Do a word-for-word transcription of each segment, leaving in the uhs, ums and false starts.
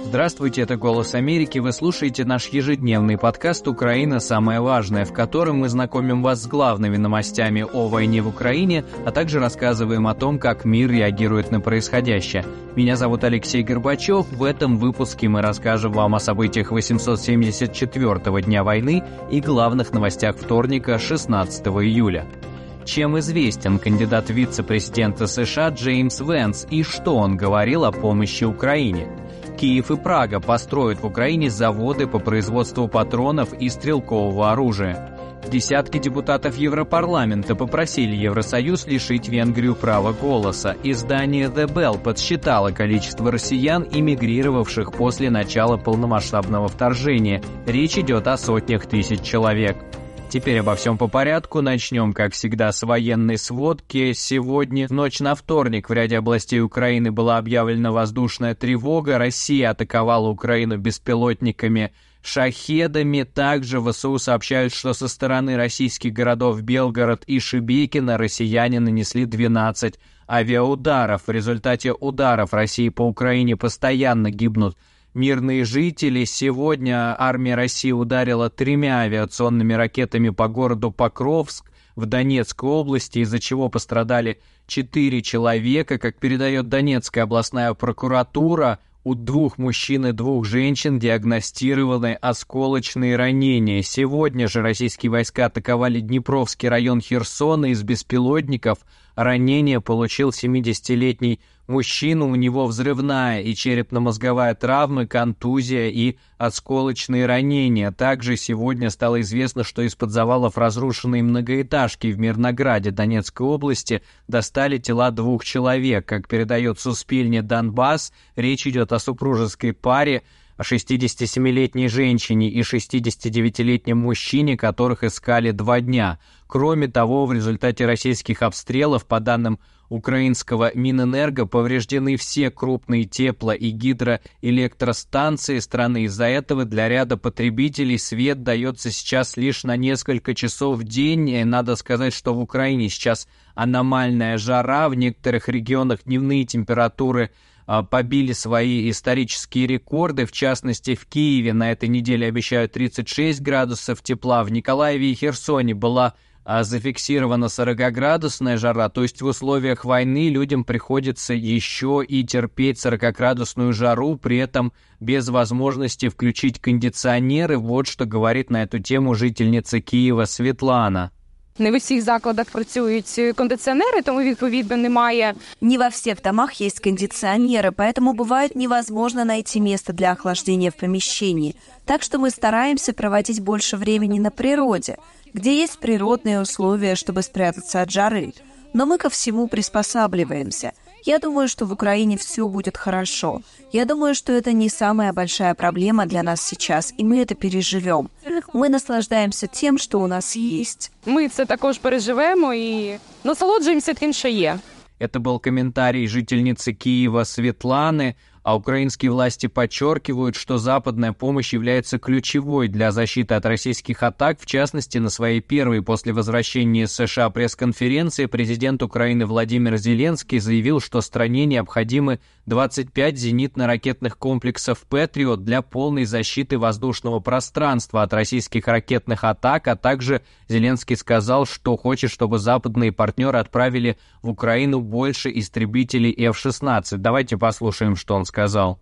Здравствуйте, это «Голос Америки». Вы слушаете наш ежедневный подкаст «Украина. Самое важное», в котором мы знакомим вас с главными новостями о войне в Украине, а также рассказываем о том, как мир реагирует на происходящее. Меня зовут Алексей Горбачев. В этом выпуске мы расскажем вам о событиях восемьсот семьдесят четвёртого дня войны и главных новостях вторника, шестнадцатого июля. Чем известен кандидат в вице-президента США Джеймс Венс и что он говорил о помощи Украине? Киев и Прага построят в Украине заводы по производству патронов и стрелкового оружия. Десятки депутатов Европарламента попросили Евросоюз лишить Венгрию права голоса. Издание The Bell подсчитало количество россиян, эмигрировавших после начала полномасштабного вторжения. Речь идет о сотнях тысяч человек. Теперь обо всем по порядку. Начнем, как всегда, с военной сводки. Сегодня, в ночь на вторник, в ряде областей Украины была объявлена воздушная тревога. Россия атаковала Украину беспилотниками «Шахедами». Также ВСУ сообщают, что со стороны российских городов Белгород и Шебекино россияне нанесли двенадцать авиаударов. В результате ударов России по Украине постоянно гибнут мирные жители. Сегодня армия России ударила тремя авиационными ракетами по городу Покровск в Донецкой области, из-за чего пострадали четыре человека. Как передает Донецкая областная прокуратура, у двух мужчин и двух женщин диагностированы осколочные ранения. Сегодня же российские войска атаковали Днепровский район Херсона из беспилотников. Ранение получил семидесятилетний мужчина, у него взрывная и черепно-мозговая травмы, контузия и осколочные ранения. Также сегодня стало известно, что из-под завалов разрушенной многоэтажки в Мирнограде Донецкой области достали тела двух человек. Как передает Суспильне Донбасс, речь идет о супружеской паре, о шестидесятисемилетней женщине и шестидесятидевятилетнем мужчине, которых искали два дня. Кроме того, в результате российских обстрелов, по данным украинского Минэнерго, повреждены все крупные тепло- и гидроэлектростанции страны. Из-за этого для ряда потребителей свет дается сейчас лишь на несколько часов в день. И надо сказать, что в Украине сейчас аномальная жара, в некоторых регионах дневные температуры побили свои исторические рекорды. В частности, в Киеве на этой неделе обещают тридцать шесть градусов тепла. В Николаеве и Херсоне была а, зафиксирована сорокаградусная жара. То есть в условиях войны людям приходится еще и терпеть сорокаградусную жару, при этом без возможности включить кондиционеры. Вот что говорит на эту тему жительница Киева Светлана. Не в усіх закладах працюють кондиционеры, тому відповідно немає. Не во всех домах есть кондиционеры, поэтому бывает невозможно найти место для охлаждения в помещении. Так что мы стараемся проводить больше времени на природе, где есть природные условия, чтобы спрятаться от жары. Но мы ко всему приспосабливаемся. Я думаю, что в Украине все будет хорошо. Я думаю, что это не самая большая проблема для нас сейчас, и мы это переживем. Мы наслаждаемся тем, что у нас есть. Ми це також переживемо і насолоджуємося тим, що є. Это был комментарий жительницы Киева Светланы. А украинские власти подчеркивают, что западная помощь является ключевой для защиты от российских атак. В частности, на своей первой после возвращения из США пресс-конференции президент Украины Владимир Зеленский заявил, что стране необходимы двадцать пять зенитно-ракетных комплексов «Патриот» для полной защиты воздушного пространства от российских ракетных атак, а также Зеленский сказал, что хочет, чтобы западные партнеры отправили в Украину больше истребителей эф шестнадцать. Давайте послушаем, что он сказал.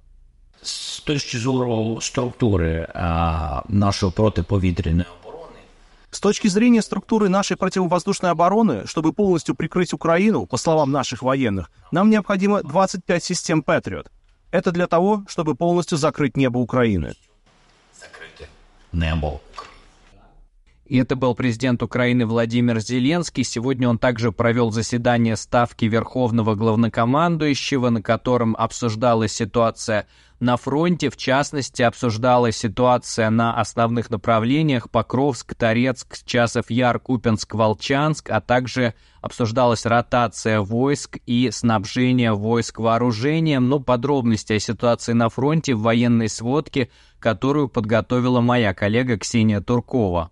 З точки зору структури а, нашої протиповітряної оборони. С точки зрения структуры нашей противовоздушной обороны, чтобы полностью прикрыть Украину, по словам наших военных, нам необходимо двадцать пять систем «Патриот». Это для того, чтобы полностью закрыть небо Украины. Закрити небо. И это был президент Украины Владимир Зеленский. Сегодня он также провел заседание Ставки Верховного Главнокомандующего, на котором обсуждалась ситуация на фронте. В частности, обсуждалась ситуация на основных направлениях Покровск, Торецк, Часов Яр, Купянск, Волчанск, а также обсуждалась ротация войск и снабжение войск вооружением. Но подробности о ситуации на фронте в военной сводке, которую подготовила моя коллега Ксения Туркова.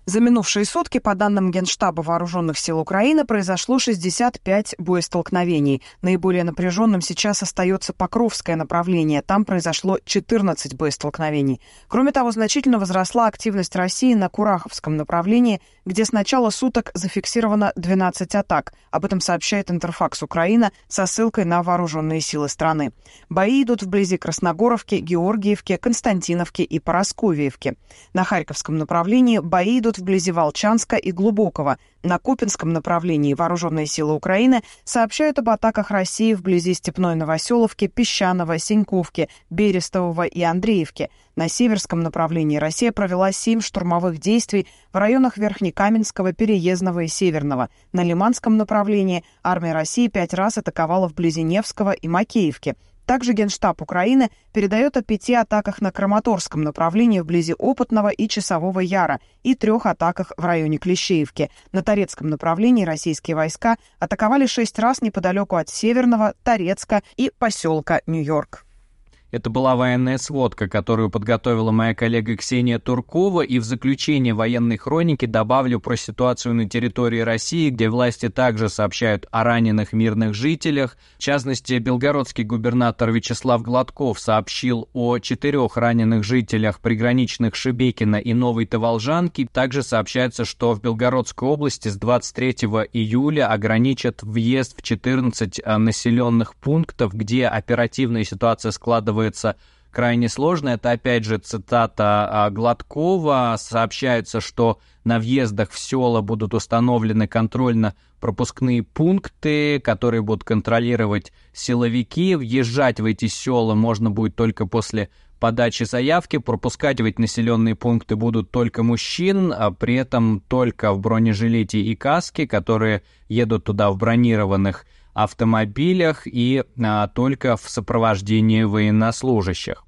За минувшие сутки, по данным Генштаба Вооруженных сил Украины, произошло шестьдесят пять боестолкновений. Наиболее напряженным сейчас остается Покровское направление. Там произошло четырнадцать боестолкновений. Кроме того, значительно возросла активность России на Кураховском направлении, где с начала суток зафиксировано двенадцать атак. Об этом сообщает Интерфакс Украина со ссылкой на вооруженные силы страны. Бои идут вблизи Красногоровки, Георгиевки, Константиновки и Парасковьевки. На Харьковском направлении бои идут вблизи Волчанска и Глубокого. На Купинском направлении вооруженные силы Украины сообщают об атаках России вблизи Степной Новоселовки, Песчаного, Сеньковки, Берестового и Андреевки. На Северском направлении Россия провела семь штурмовых действий в районах Верхнекаменского, Переездного и Северного. На Лиманском направлении армия России пять раз атаковала вблизи Невского и Макеевки. Также Генштаб Украины передает о пяти атаках на Краматорском направлении вблизи Опытного и Часового Яра и трех атаках в районе Клещеевки. На Торецком направлении российские войска атаковали шесть раз неподалеку от Северного, Торецка и поселка Нью-Йорк. Это была военная сводка, которую подготовила моя коллега Ксения Туркова, и в заключение военной хроники добавлю про ситуацию на территории России, где власти также сообщают о раненых мирных жителях. В частности, белгородский губернатор Вячеслав Гладков сообщил о четырех раненых жителях приграничных Шебекино и Новой Таволжанки. Также сообщается, что в Белгородской области с двадцать третьего июля ограничат въезд в четырнадцать населенных пунктов, где оперативная ситуация складывается крайне сложно. Это, опять же, цитата Гладкова. Сообщается, что на въездах в села будут установлены контрольно-пропускные пункты, которые будут контролировать силовики. Въезжать в эти села можно будет только после подачи заявки. Пропускать в эти населенные пункты будут только мужчин, а при этом только в бронежилете и каске, которые едут туда в бронированных автомобилях и а, только в сопровождении военнослужащих.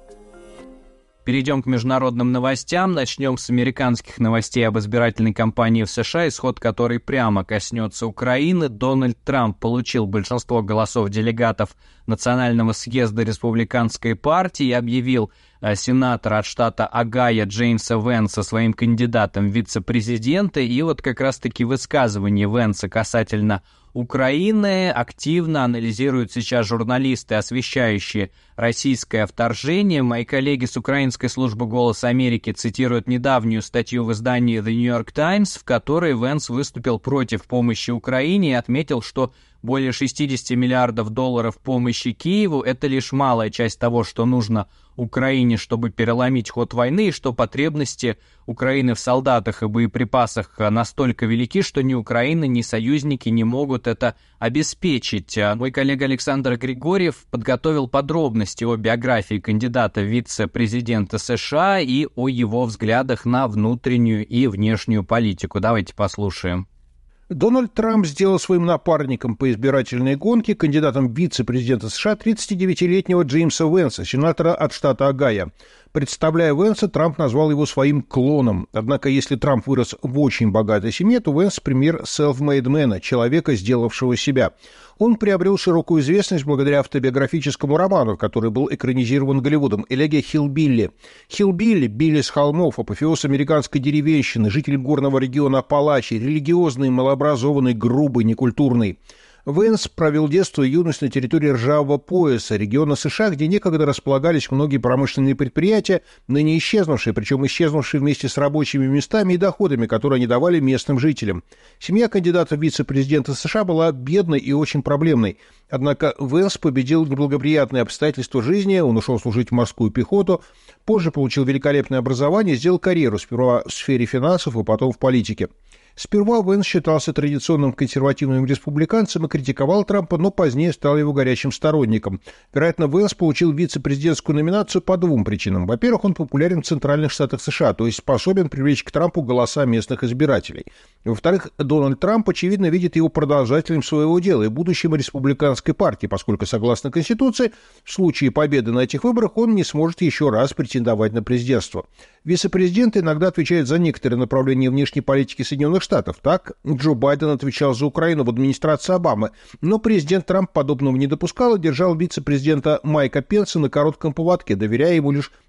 Перейдем к международным новостям. Начнем с американских новостей об избирательной кампании в США, исход которой прямо коснется Украины. Дональд Трамп получил большинство голосов делегатов Национального съезда республиканской партии и объявил а, сенатора от штата Огайо Джеймса Венса своим кандидатом в вице-президенты. И вот как раз-таки высказывание Венса касательно Украины активно анализируют сейчас журналисты, освещающие российское вторжение. Мои коллеги с украинской службы «Голос Америки» цитируют недавнюю статью в издании The New York Times, в которой Венс выступил против помощи Украине и отметил, что более шестьдесят миллиардов долларов помощи Киеву – это лишь малая часть того, что нужно Украине, чтобы переломить ход войны, и что потребности Украины в солдатах и боеприпасах настолько велики, что ни Украина, ни союзники не могут это обеспечить. Мой коллега Александр Григорьев подготовил подробности о биографии кандидата в вице-президента США и о его взглядах на внутреннюю и внешнюю политику. Давайте послушаем. Дональд Трамп сделал своим напарником по избирательной гонке кандидатом в вице-президента США тридцатидевятилетнего Джеймса Венса, сенатора от штата Огайо. Представляя Венса, Трамп назвал его своим клоном. Однако, если Трамп вырос в очень богатой семье, то Венс – пример self-made man, человека, сделавшего себя. Он приобрел широкую известность благодаря автобиографическому роману, который был экранизирован Голливудом, «Элегия Хиллбилли». Хиллбилли, Билли с холмов, апофеоз американской деревенщины, житель горного региона Апалачи, религиозный, малообразованный, грубый, некультурный. Венс провел детство и юность на территории Ржавого пояса, региона США, где некогда располагались многие промышленные предприятия, ныне исчезнувшие, причем исчезнувшие вместе с рабочими местами и доходами, которые они давали местным жителям. Семья кандидата в вице-президента США была бедной и очень проблемной. Однако Венс победил неблагоприятные обстоятельства жизни, он ушел служить в морскую пехоту, позже получил великолепное образование и сделал карьеру сперва в сфере финансов и потом в политике. Сперва Венс считался традиционным консервативным республиканцем и критиковал Трампа, но позднее стал его горячим сторонником. Вероятно, Венс получил вице-президентскую номинацию по двум причинам. Во-первых, он популярен в центральных штатах США, то есть способен привлечь к Трампу голоса местных избирателей. Во-вторых, Дональд Трамп, очевидно, видит его продолжателем своего дела и будущим республиканской партии, поскольку, согласно Конституции, в случае победы на этих выборах он не сможет еще раз претендовать на президентство. Вице-президенты иногда отвечают за некоторые направления внешней политики Соединенных Штатов. Так, Джо Байден отвечал за Украину в администрации Обамы, но президент Трамп подобного не допускал и держал вице-президента Майка Пенса на коротком поводке, доверяя ему лишь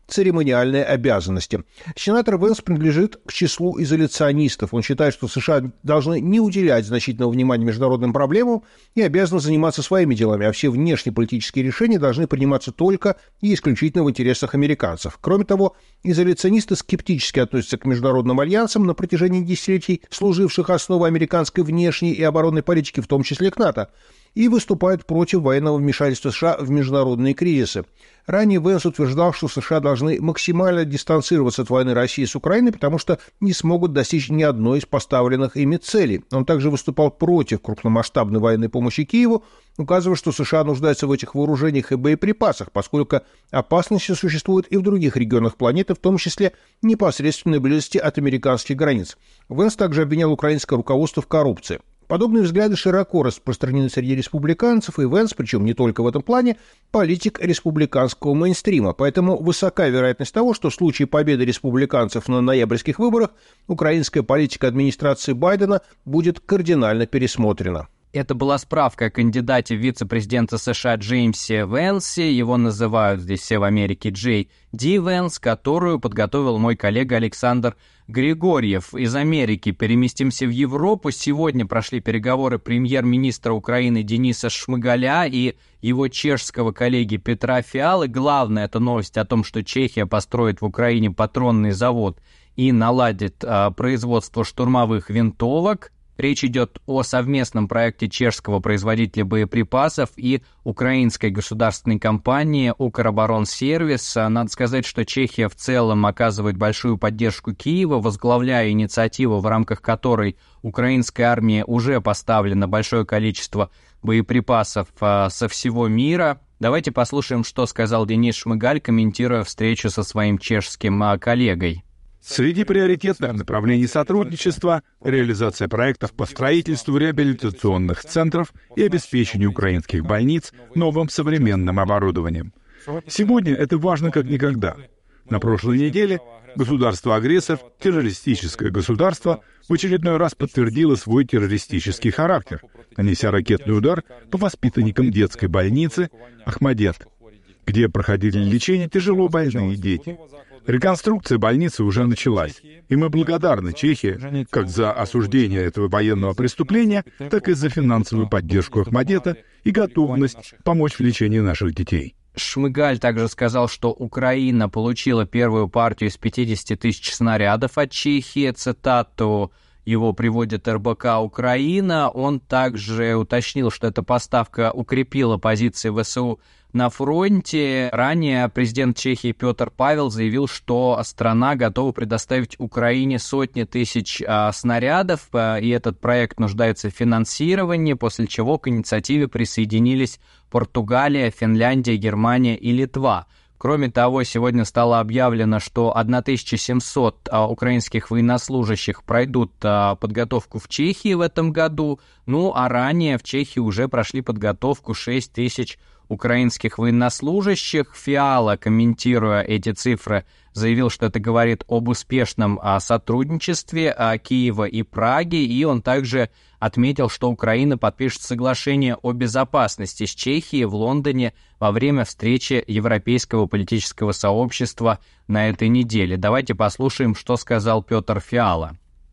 церемониальные обязанности. Сенатор Венс принадлежит к числу изоляционистов. Он считает, что США должны не уделять значительного внимания международным проблемам и обязаны заниматься своими делами, а все внешнеполитические решения должны приниматься только и исключительно в интересах американцев. Кроме того, изоляционисты скептически относятся к международным альянсам на протяжении десятилетий, служивших основой американской внешней и оборонной политики, в том числе к НАТО, и выступают против военного вмешательства США в международные кризисы. Ранее Венс утверждал, что США должны максимально дистанцироваться от войны России с Украиной, потому что не смогут достичь ни одной из поставленных ими целей. Он также выступал против крупномасштабной военной помощи Киеву, указывая, что США нуждаются в этих вооружениях и боеприпасах, поскольку опасности существуют и в других регионах планеты, в том числе в непосредственной близости от американских границ. Венс также обвинял украинское руководство в коррупции. Подобные взгляды широко распространены среди республиканцев, и Венс, причем не только в этом плане, политик республиканского мейнстрима. Поэтому высока вероятность того, что в случае победы республиканцев на ноябрьских выборах украинская политика администрации Байдена будет кардинально пересмотрена. Это была справка о кандидате в вице-президента США Джеймсе Венсе, его называют здесь все в Америке Джей Ди Венс, которую подготовил мой коллега Александр Григорьев. Из Америки переместимся в Европу. Сегодня прошли переговоры премьер-министра Украины Дениса Шмыгаля и его чешского коллеги Петра Фиалы. Главная эта новость о том, что Чехия построит в Украине патронный завод и наладит а, производство штурмовых винтовок. Речь идет о совместном проекте чешского производителя боеприпасов и украинской государственной компании «Укроборонсервис». Надо сказать, что Чехия в целом оказывает большую поддержку Киева, возглавляя инициативу, в рамках которой украинской армии уже поставлено большое количество боеприпасов со всего мира. Давайте послушаем, что сказал Денис Шмыгаль, комментируя встречу со своим чешским коллегой. Среди приоритетных направлений сотрудничества – реализация проектов по строительству реабилитационных центров и обеспечению украинских больниц новым современным оборудованием. Сегодня это важно как никогда. На прошлой неделе государство-агрессор, террористическое государство, в очередной раз подтвердило свой террористический характер, нанеся ракетный удар по воспитанникам детской больницы Ахмадет, где проходили лечение тяжело больные дети. Реконструкция больницы уже началась, и мы благодарны Чехии как за осуждение этого военного преступления, так и за финансовую поддержку Ахмадета и готовность помочь в лечении наших детей. Шмыгаль также сказал, что Украина получила первую партию из пятидесяти тысяч снарядов от Чехии. Цитату его приводит эр бэ ка «Украина». Он также уточнил, что эта поставка укрепила позиции вэ эс у на фронте. Ранее президент Чехии Петр Павел заявил, что страна готова предоставить Украине сотни тысяч а, снарядов, а, и этот проект нуждается в финансировании, после чего к инициативе присоединились Португалия, Финляндия, Германия и Литва. Кроме того, сегодня стало объявлено, что тысяча семьсот а, украинских военнослужащих пройдут а, подготовку в Чехии в этом году, ну а ранее в Чехии уже прошли подготовку шесть тысяч украинских военнослужащих. Фиала, комментируя эти цифры, заявил, что это говорит об успешном а, сотрудничестве а, Киева и Праги, и он также отметил, что Украина подпишет соглашение о безопасности с Чехией в Лондоне во время встречи Европейского политического сообщества на этой неделе. Давайте послушаем, что сказал Петр Фиала.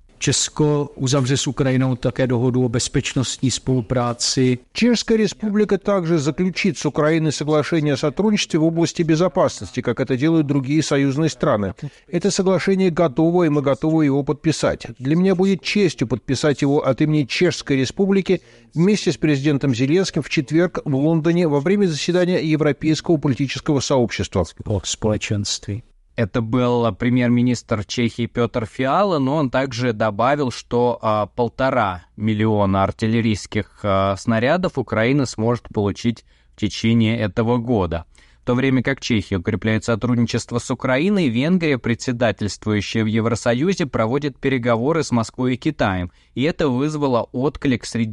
Česko uzavře s Ukrajinou také dohodu o bezpečnostní spolupráci. Чешская республика также заключит с Украиной соглашение о сотрудничестве в области безопасности, как это делают другие союзные страны. Это соглашение готово, и мы готовы его подписать. Для меня будет честью подписать его от имени Чешской республики вместе с президентом Зеленским в четверг в Лондоне во время заседания Европейского политического сообщества. Это был премьер-министр Чехии Петр Фиала, но он также добавил, что а, полтора миллиона артиллерийских а, снарядов Украина сможет получить в течение этого года. В то время как Чехия укрепляет сотрудничество с Украиной, Венгрия, председательствующая в Евросоюзе, проводит переговоры с Москвой и Китаем. И это вызвало отклик среди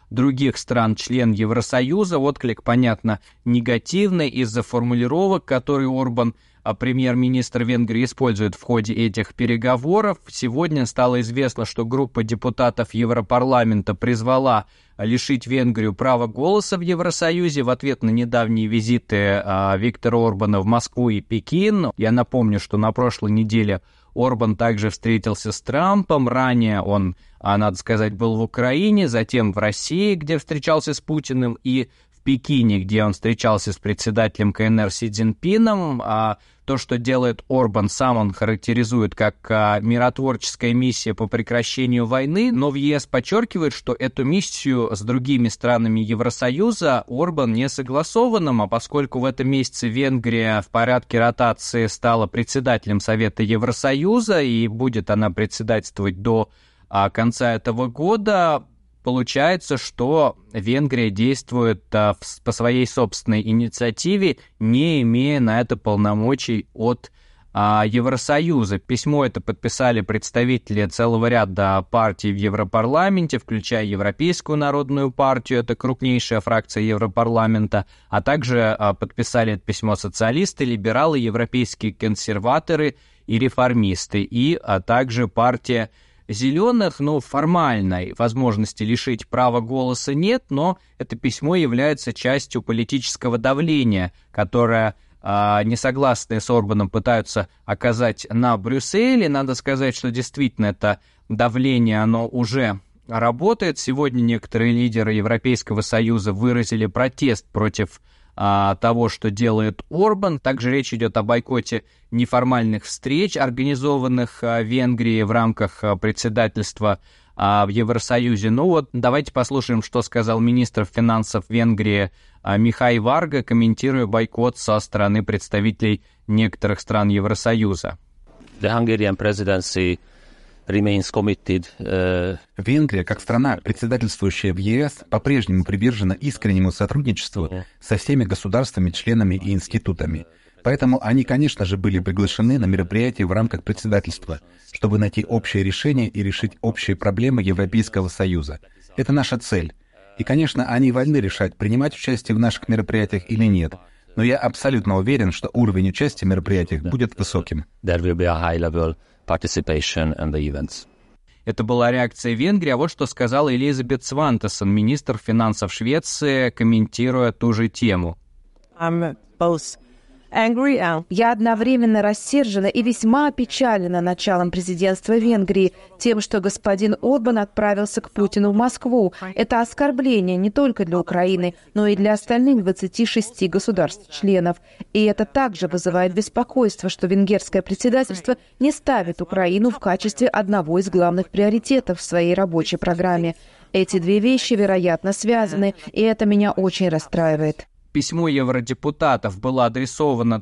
других стран-член Евросоюза. Отклик, понятно, негативный из-за формулировок, которые Орбан, премьер-министр Венгрии, использует в ходе этих переговоров. Сегодня стало известно, что группа депутатов Европарламента призвала лишить Венгрию права голоса в Евросоюзе в ответ на недавние визиты а, Виктора Орбана в Москву и Пекин. Я напомню, что на прошлой неделе Орбан также встретился с Трампом. Ранее он, а, надо сказать, был в Украине, затем в России, где встречался с Путиным, и в Пекине, где он встречался с председателем ка эн эр Си Цзиньпином. А то, что делает Орбан, сам он характеризует как а, миротворческая миссия по прекращению войны, но в е эс подчеркивает, что эту миссию с другими странами Евросоюза Орбан не согласованным, а поскольку в этом месяце Венгрия в порядке ротации стала председателем Совета Евросоюза, и будет она председательствовать до а, конца этого года, получается, что Венгрия действует а, в, по своей собственной инициативе, не имея на это полномочий от а, Евросоюза. Письмо это подписали представители целого ряда партий в Европарламенте, включая Европейскую народную партию, это крупнейшая фракция Европарламента, а также а, подписали это письмо социалисты, либералы, европейские консерваторы и реформисты, и а также партия Зеленых. Ну, формальной возможности лишить права голоса нет, но это письмо является частью политического давления, которое э, несогласные с Орбаном пытаются оказать на Брюссель. И надо сказать, что действительно это давление, оно уже работает. Сегодня некоторые лидеры Европейского Союза выразили протест против а, того, что делает Орбан. Также речь идет о бойкоте неформальных встреч, организованных а, Венгрией в рамках а, председательства а, в Евросоюзе. Ну вот, давайте послушаем, что сказал министр финансов Венгрии а, Михай Варга, комментируя бойкот со стороны представителей некоторых стран Евросоюза. The Hungarian presidency remains committed, uh... Венгрия, как страна, председательствующая в е эс, по-прежнему привержена искреннему сотрудничеству со всеми государствами, членами и институтами. Поэтому они, конечно же, были приглашены на мероприятия в рамках председательства, чтобы найти общее решение и решить общие проблемы Европейского Союза. Это наша цель. И, конечно, они вольны решать, принимать участие в наших мероприятиях или нет. Но я абсолютно уверен, что уровень участия в мероприятиях будет высоким. There will be a high level participation in the events. Это была реакция Венгрии, а вот что сказала Элизабет Свантессон, министр финансов Швеции, комментируя ту же тему. I'm both angry and... Я одновременно рассержена и весьма опечалена началом президентства Венгрии, тем, что господин Орбан отправился к Путину в Москву. Это оскорбление не только для Украины, но и для остальных двадцати шести государств-членов. И это также вызывает беспокойство, что венгерское председательство не ставит Украину в качестве одного из главных приоритетов в своей рабочей программе. Эти две вещи, вероятно, связаны, и это меня очень расстраивает. Письмо евродепутатов было адресовано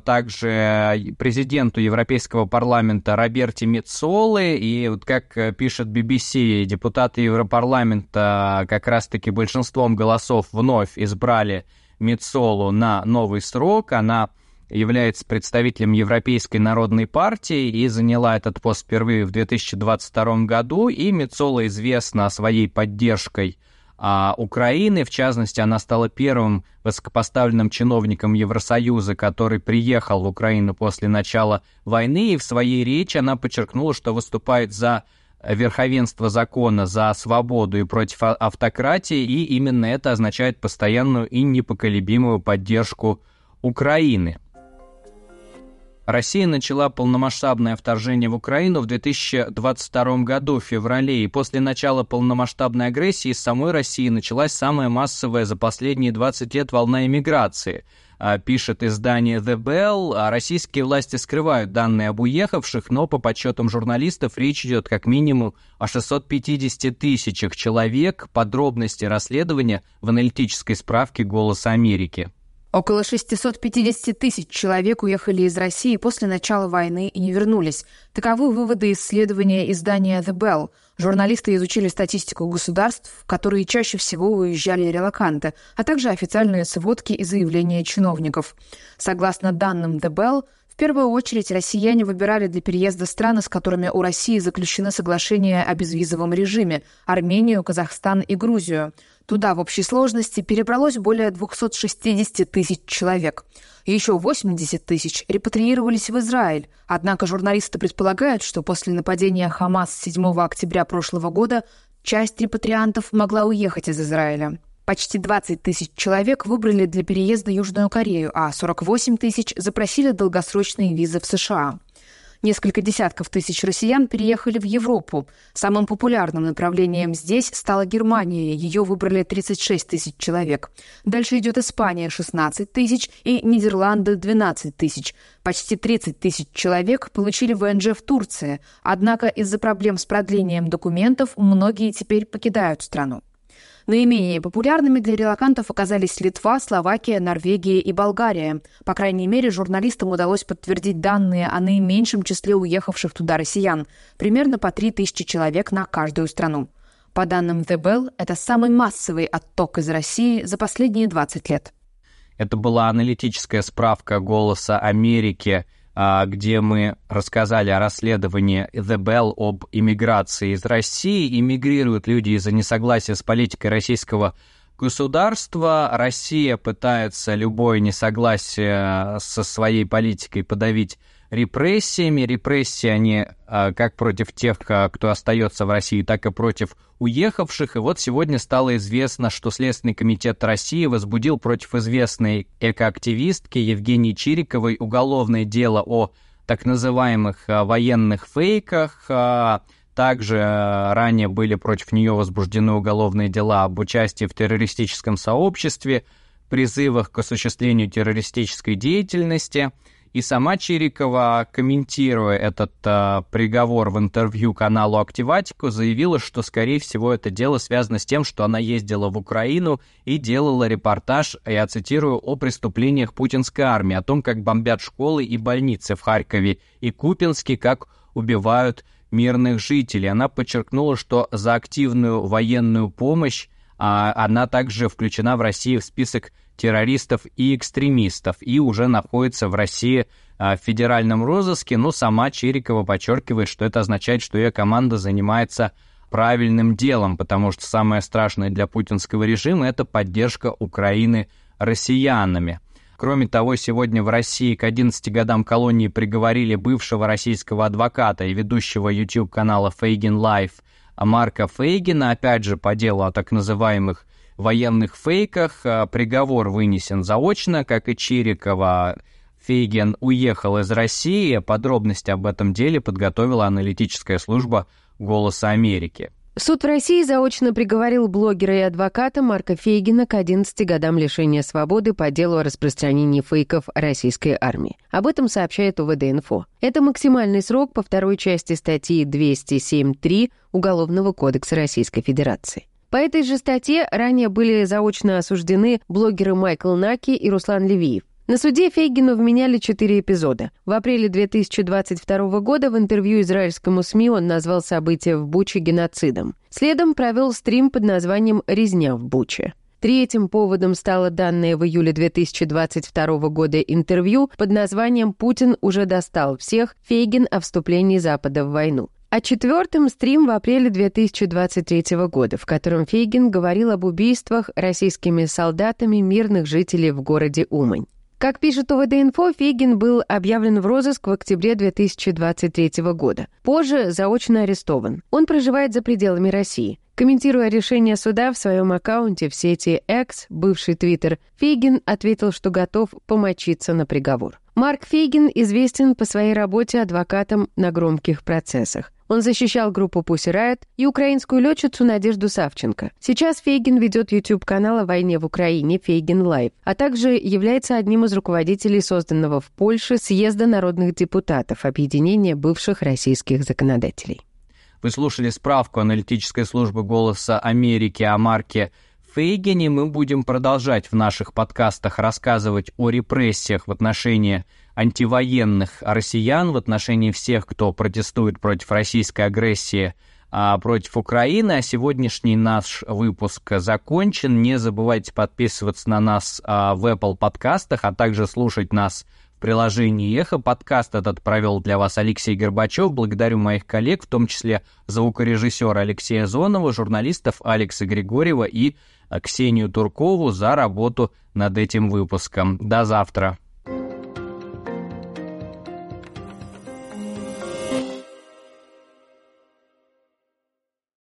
также президенту Европейского парламента Роберто Меццоле, и вот как пишет би би си, депутаты Европарламента как раз-таки большинством голосов вновь избрали Меццолу на новый срок. Она является представителем Европейской народной партии и заняла этот пост впервые в две тысячи двадцать втором году, и Меццола известна своей поддержкой А Украины. В частности, она стала первым высокопоставленным чиновником Евросоюза, который приехал в Украину после начала войны, и в своей речи она подчеркнула, что выступает за верховенство закона, за свободу и против автократии, и именно это означает постоянную и непоколебимую поддержку Украины. Россия начала полномасштабное вторжение в Украину в две тысячи двадцать втором году, в феврале, и после начала полномасштабной агрессии из самой России началась самая массовая за последние двадцать лет волна эмиграции. Пишет издание The Bell. Российские власти скрывают данные об уехавших, но по подсчетам журналистов речь идет как минимум о шестистах пятидесяти тысячах человек. Подробности расследования в аналитической справке «Голоса Америки». Около шестисот пятидесяти тысяч человек уехали из России после начала войны и не вернулись. Таковы выводы исследования издания The Bell. Журналисты изучили статистику государств, в которые чаще всего уезжали релоканты, а также официальные сводки и заявления чиновников. Согласно данным The Bell, В первую очередь россияне выбирали для переезда страны, с которыми у России заключены соглашения о безвизовом режиме – Армению, Казахстан и Грузию. Туда в общей сложности перебралось более двести шестьдесят тысяч человек. Еще восемьдесят тысяч репатриировались в Израиль. Однако журналисты предполагают, что после нападения Хамас седьмого октября прошлого года часть репатриантов могла уехать из Израиля. Почти двадцать тысяч человек выбрали для переезда Южную Корею, а сорок восемь тысяч запросили долгосрочные визы в США. Несколько десятков тысяч россиян переехали в Европу. Самым популярным направлением здесь стала Германия. Ее выбрали тридцать шесть тысяч человек. Дальше идет Испания – шестнадцать тысяч и Нидерланды – двенадцать тысяч. Почти тридцать тысяч человек получили вэ эн жэ в Турции. Однако из-за проблем с продлением документов многие теперь покидают страну. Наименее популярными для релокантов оказались Литва, Словакия, Норвегия и Болгария. По крайней мере, журналистам удалось подтвердить данные о наименьшем числе уехавших туда россиян. Примерно по три тысячи человек на каждую страну. По данным The Bell, это самый массовый отток из России за последние двадцать лет. Это была аналитическая справка «Голоса Америки», где мы рассказали о расследовании The Bell об иммиграции из России. Иммигрируют люди из-за несогласия с политикой российского государства. Россия пытается любое несогласие со своей политикой подавить репрессиями. Репрессии, они как против тех, кто остается в России, так и против уехавших. И вот сегодня стало известно, что Следственный комитет России возбудил против известной экоактивистки Евгении Чириковой уголовное дело о так называемых военных фейках. Также ранее были против нее возбуждены уголовные дела об участии в террористическом сообществе, призывах к осуществлению террористической деятельности. И сама Чирикова, комментируя этот э, приговор в интервью каналу «Активатику», заявила, что, скорее всего, это дело связано с тем, что она ездила в Украину и делала репортаж, я цитирую, о преступлениях путинской армии, о том, как бомбят школы и больницы в Харькове и Купянске, как убивают мирных жителей. Она подчеркнула, что за активную военную помощь а, она также включена в России в список террористов и экстремистов и уже находится в России а, в федеральном розыске, но сама Чирикова подчеркивает, что это означает, что ее команда занимается правильным делом, потому что самое страшное для путинского режима – это поддержка Украины россиянами. Кроме того, сегодня в России к одиннадцати годам колонии приговорили бывшего российского адвоката и ведущего YouTube-канала Фейгин Лайф Марка Фейгина, опять же по делу о так называемых военных фейках. Приговор вынесен заочно, как и Чирикова. Фейгин уехал из России. Подробности об этом деле подготовила аналитическая служба «Голоса Америки». Суд в России заочно приговорил блогера и адвоката Марка Фейгина к одиннадцати годам лишения свободы по делу о распространении фейков российской армии. Об этом сообщает о вэ дэ инфо. Это максимальный срок по второй части статьи двести семь точка три Уголовного кодекса Российской Федерации. По этой же статье ранее были заочно осуждены блогеры Майкл Наки и Руслан Левиев. На суде Фейгину вменяли четыре эпизода. В апреле две тысячи двадцать второго года в интервью израильскому СМИ он назвал события в Буче геноцидом. Следом провел стрим под названием «Резня в Буче». Третьим поводом стало данное в июле две тысячи двадцать второго года интервью под названием «Путин уже достал всех. Фейгин о вступлении Запада в войну». А четвертым — стрим в апреле две тысячи двадцать третьего года, в котором Фейгин говорил об убийствах российскими солдатами мирных жителей в городе Умань. Как пишет о вэ дэ инфо, Фейгин был объявлен в розыск в октябре две тысячи двадцать третьего года. Позже заочно арестован. Он проживает за пределами России. Комментируя решение суда в своем аккаунте в сети X, бывший Твиттер, Фейгин ответил, что готов помочиться на приговор. Марк Фейгин известен по своей работе адвокатом на громких процессах. Он защищал группу Pussy Riot и украинскую летчицу Надежду Савченко. Сейчас Фейгин ведет YouTube-канал о войне в Украине «Фейгин Лайв», а также является одним из руководителей созданного в Польше Съезда народных депутатов, объединения бывших российских законодателей. Вы слушали справку аналитической службы «Голоса Америки» о Марке Фейгине. Мы будем продолжать в наших подкастах рассказывать о репрессиях в отношении антивоенных россиян, в отношении всех, кто протестует против российской агрессии а, против Украины. А сегодняшний наш выпуск закончен. Не забывайте подписываться на нас а, в Apple подкастах, а также слушать нас в приложении «Эхо». Подкаст этот провел для вас Алексей Горбачев. Благодарю моих коллег, в том числе звукорежиссера Алексея Зонова, журналистов Алекса Григорьева и Ксению Туркову за работу над этим выпуском. До завтра.